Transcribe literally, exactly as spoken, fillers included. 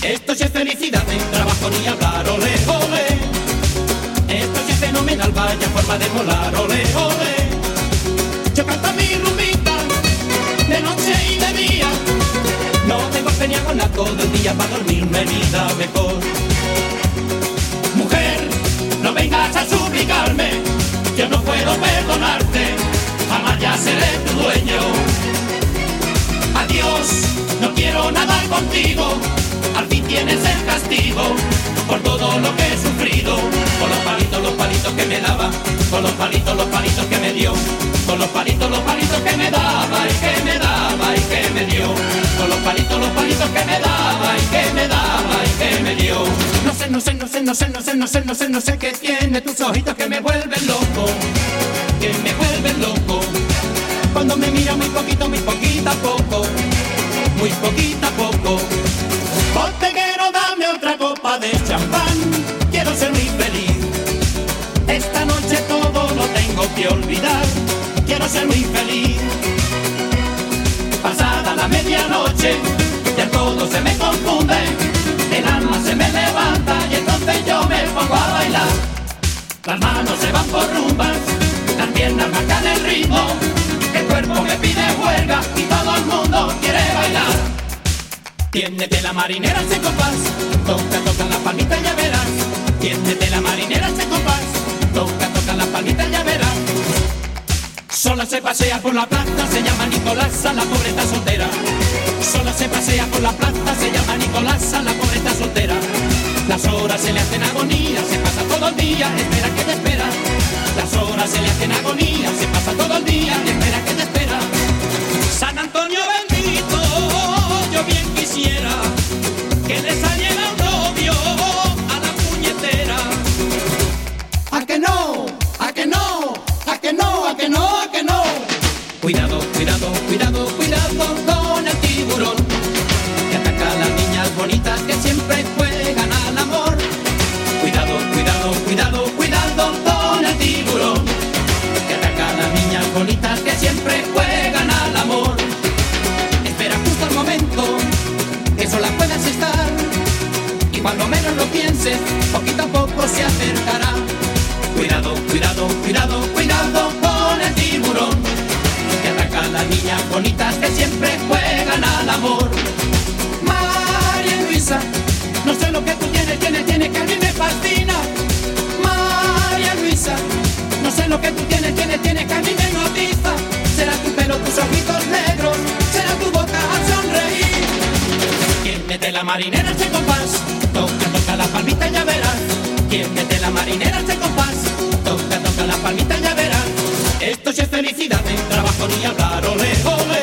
Esto sí es felicidad, en trabajo ni hablar, ole, ole. Esto sí es fenomenal, vaya forma de molar, ole, ole. Yo canto mi rumbita, de noche y de día. No tengo pena con la todo el día, para dormirme vida mejor. Mujer, no vengas a suplicarme, yo no puedo perdonarte, jamás ya seré tu dueño. Adiós, no quiero nada contigo, al fin tienes el castigo por todo lo que he sufrido. Con los palitos, los palitos que me daba, con los palitos, los palitos que me dio, con los palitos, los palitos que me daba y que me daba y que me dio, con los palitos, los palitos que me daba y que me daba y que me dio. No sé, no sé, no sé, no sé, no sé, no sé, no sé, no sé qué tiene tus ojitos que me vuelven loco, que me vuelven loco. Cuando me mira muy poquito, muy poquito a poco, muy poquito a poco. Botellero, dame otra copa de champán, quiero ser muy feliz. Esta noche todo lo tengo que olvidar, quiero ser muy feliz. Pasada la medianoche, ya todo se me confunde, el alma se me levanta y entonces yo me pongo a bailar. Las manos se van por rumbas, las piernas marcan el ritmo, el cuerpo me pide huelga y todo el mundo quiere bailar. Tiéndete la marinera ese compás, toca, toca la palmita y ya verás. Tiéndete la marinera ese compás, toca, toca la palmita y ya verás. Sola se pasea por la plaza, se llama Nicolasa, la pobre está soltera. Sola se pasea por la plaza, se llama Nicolasa, la pobre está soltera. Las horas se le hacen agonía, se pasa todo el día, espera que te espera. Las horas se le hacen agonía, se pasa todo el día, espera que te espera. San Antonio bendito, yo bien quisiera que le saliera un novio a la puñetera. ¿A que no? ¿A que no? ¿A que no? ¿A que no? ¿A que no? Cuidado, cuidado, cuidado, cuidado con el tiburón, que ataca a las niñas bonitas que siempre juegan al amor. Cuidado, cuidado, cuidado, cuidado con el tiburón, que ataca a las niñas bonitas que siempre juegan al amor. Espera justo el momento que sola puedas estar, y cuando menos lo pienses, poquito a poco se acercará. Cuidado, cuidado, cuidado, cuidado con el tiburón, que ataca a las niñas bonitas que siempre juegan al amor. María Luisa, no sé lo que tú tienes, tienes, tienes que a mí me fascina. María Luisa, no sé lo que tú tienes, tienes, tienes que a mí me hipnotiza. Será tu pelo, tus ojitos negros, será tu boca al sonreír. Quien mete la marinera ese compás, toca, toca la palmita y ya verás. Quien mete la marinera ese compás, toca, toca la palmita y ya verás. Esto sí es felicidad, en trabajo ni hablar, ole, ole.